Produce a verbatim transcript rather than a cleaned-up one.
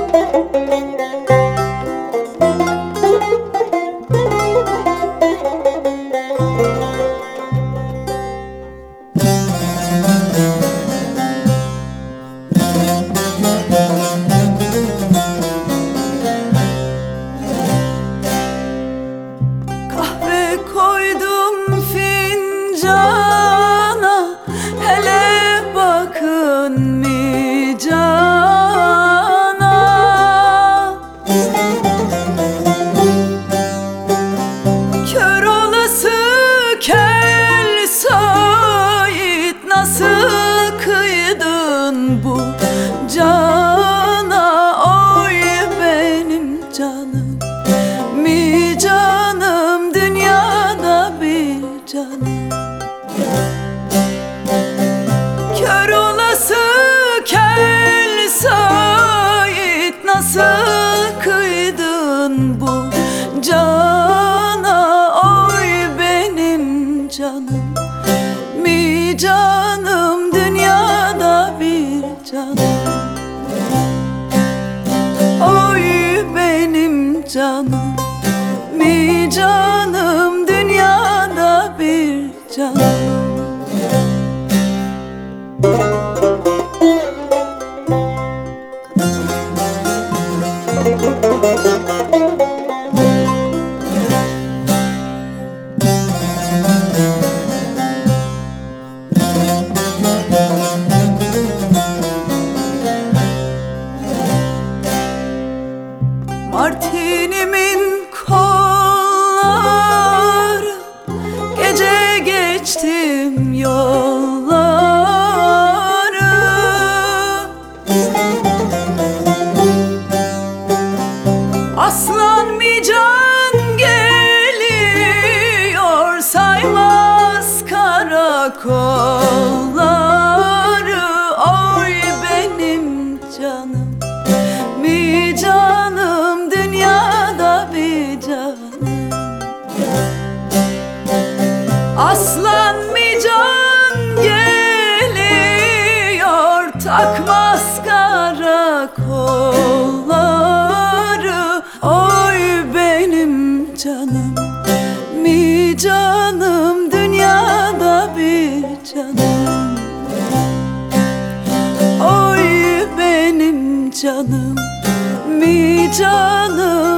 Bu cana oy benim canım, mi canım dünyada bir canım. Kör olası kel Sait, nasıl kıydın bu cana oy benim canım, mi canım dünyada bir canım. Oy benim canım, mi canım dünyada bir canım. Martinimin kolları, gece geçtim yolları. Aslan mi can geliyor, saymaz karakolları. Oy benim canım, mi canım dünyada bir canım. Aslan mi can geliyor, takmaz karakolları. Oy benim canım, mi canım dünyada bir canım. Oy benim canım, mi canım